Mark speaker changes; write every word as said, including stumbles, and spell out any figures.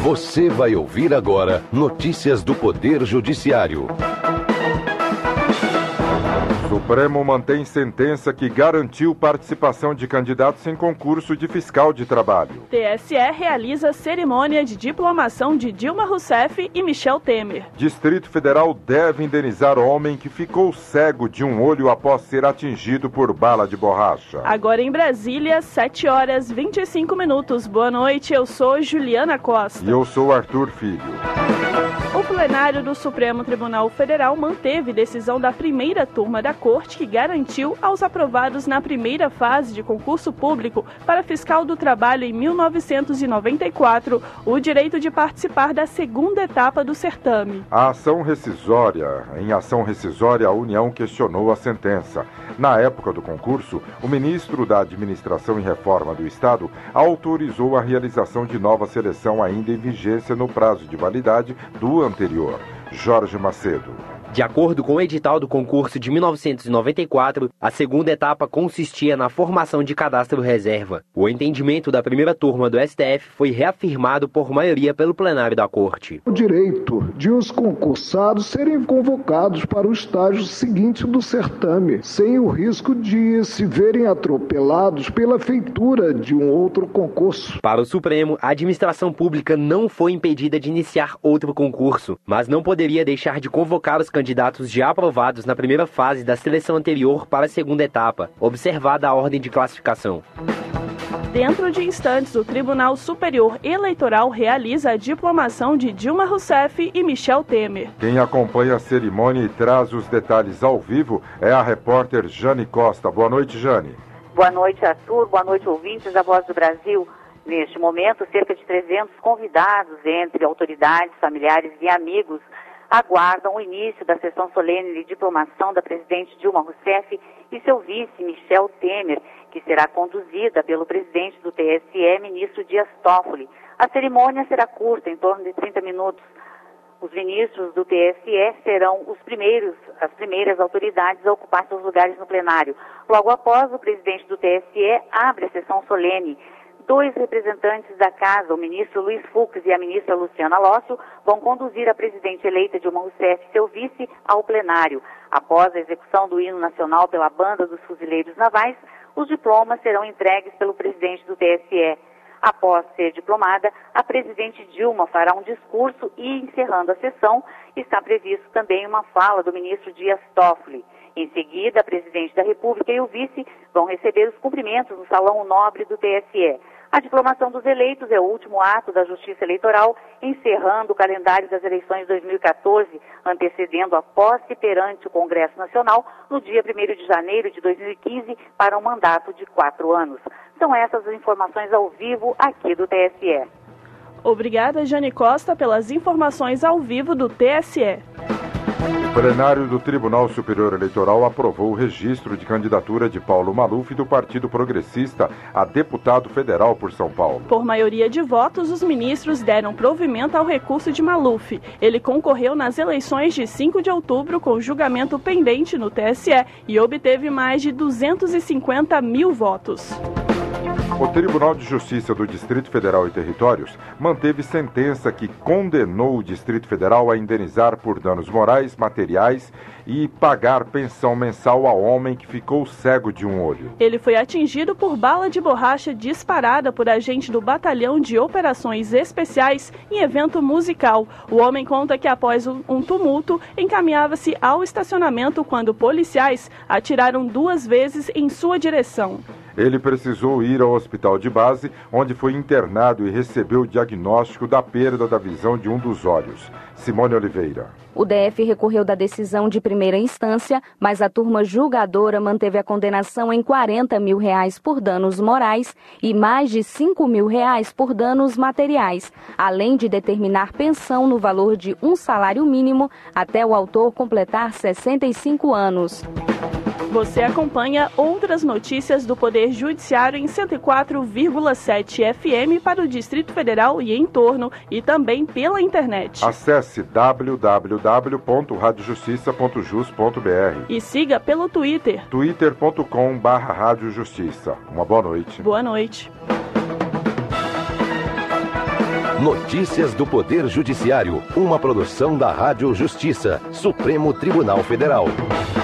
Speaker 1: Você vai ouvir agora notícias do Poder Judiciário.
Speaker 2: Supremo mantém sentença que garantiu participação de candidatos em concurso de fiscal de trabalho.
Speaker 3: T S E realiza cerimônia de diplomação de Dilma Rousseff e Michel Temer.
Speaker 2: Distrito Federal deve indenizar homem que ficou cego de um olho após ser atingido por bala de borracha.
Speaker 3: Agora em Brasília, sete horas e vinte e cinco minutos. Boa noite, eu sou Juliana Costa.
Speaker 2: E eu sou Arthur Filho.
Speaker 3: O plenário do Supremo Tribunal Federal manteve decisão da primeira turma da Corte que garantiu aos aprovados na primeira fase de concurso público para fiscal do trabalho em mil novecentos e noventa e quatro o direito de participar da segunda etapa do certame.
Speaker 2: A ação rescisória. Em ação rescisória, a União questionou a sentença. Na época do concurso, o ministro da Administração e Reforma do Estado autorizou a realização de nova seleção ainda em vigência no prazo de validade do anterior. Jorge Macedo.
Speaker 4: De acordo com o edital do concurso de mil novecentos e noventa e quatro, a segunda etapa consistia na formação de cadastro reserva. O entendimento da primeira turma do S T F foi reafirmado por maioria pelo plenário da Corte.
Speaker 5: O direito de os concursados serem convocados para o estágio seguinte do certame, sem o risco de se verem atropelados pela feitura de um outro concurso.
Speaker 4: Para o Supremo, a administração pública não foi impedida de iniciar outro concurso, mas não poderia deixar de convocar os candidatos já aprovados na primeira fase da seleção anterior para a segunda etapa, observada a ordem de classificação.
Speaker 3: Dentro de instantes, o Tribunal Superior Eleitoral realiza a diplomação de Dilma Rousseff e Michel Temer.
Speaker 2: Quem acompanha a cerimônia e traz os detalhes ao vivo é a repórter Jane Costa. Boa noite, Jane.
Speaker 6: Boa noite, Arthur. Boa noite, ouvintes da Voz do Brasil. Neste momento, cerca de trezentos convidados, entre autoridades, familiares e amigos, aguardam o início da sessão solene de diplomação da presidente Dilma Rousseff e seu vice, Michel Temer, que será conduzida pelo presidente do T S E, ministro Dias Toffoli. A cerimônia será curta, em torno de trinta minutos. Os ministros do T S E serão os primeiros, as primeiras autoridades a ocupar seus lugares no plenário. Logo após, o presidente do T S E abre a sessão solene. Dois representantes da casa, o ministro Luiz Fux e a ministra Luciana Lócio, vão conduzir a presidente eleita Dilma Rousseff e seu vice ao plenário. Após a execução do hino nacional pela Banda dos Fuzileiros Navais, os diplomas serão entregues pelo presidente do T S E. Após ser diplomada, a presidente Dilma fará um discurso e, encerrando a sessão, está previsto também uma fala do ministro Dias Toffoli. Em seguida, a presidente da República e o vice vão receber os cumprimentos no Salão Nobre do T S E. A diplomação dos eleitos é o último ato da Justiça Eleitoral, encerrando o calendário das eleições de dois mil e quatorze, antecedendo a posse perante o Congresso Nacional no dia primeiro de janeiro de dois mil e quinze para um mandato de quatro anos. São essas as informações ao vivo aqui do T S E.
Speaker 3: Obrigada, Jane Costa, pelas informações ao vivo do T S E.
Speaker 2: O plenário do Tribunal Superior Eleitoral aprovou o registro de candidatura de Paulo Maluf do Partido Progressista a deputado federal por São Paulo.
Speaker 3: Por maioria de votos, os ministros deram provimento ao recurso de Maluf. Ele concorreu nas eleições de cinco de outubro com julgamento pendente no T S E e obteve mais de duzentos e cinquenta mil votos.
Speaker 2: O Tribunal de Justiça do Distrito Federal e Territórios manteve sentença que condenou o Distrito Federal a indenizar por danos morais, materiais e pagar pensão mensal ao homem que ficou cego de um olho.
Speaker 3: Ele foi atingido por bala de borracha disparada por agente do Batalhão de Operações Especiais em evento musical. O homem conta que após um tumulto encaminhava-se ao estacionamento quando policiais atiraram duas vezes em sua direção.
Speaker 2: Ele precisou ir ao hospital de base, onde foi internado e recebeu o diagnóstico da perda da visão de um dos olhos. Simone Oliveira.
Speaker 7: O D F recorreu da decisão de primeira instância, mas a turma julgadora manteve a condenação em quarenta mil reais por danos morais e mais de cinco mil reais por danos materiais, além de determinar pensão no valor de um salário mínimo até o autor completar sessenta e cinco anos.
Speaker 3: Você acompanha outras notícias do Poder Judiciário em cento e quatro vírgula sete F M para o Distrito Federal e em torno e também pela internet.
Speaker 2: Acesse w w w ponto rádio justiça ponto jus ponto b r
Speaker 3: e siga pelo Twitter.
Speaker 2: twitter ponto com barra rádio justiça. Uma boa noite.
Speaker 3: Boa noite.
Speaker 1: Notícias do Poder Judiciário, uma produção da Rádio Justiça, Supremo Tribunal Federal.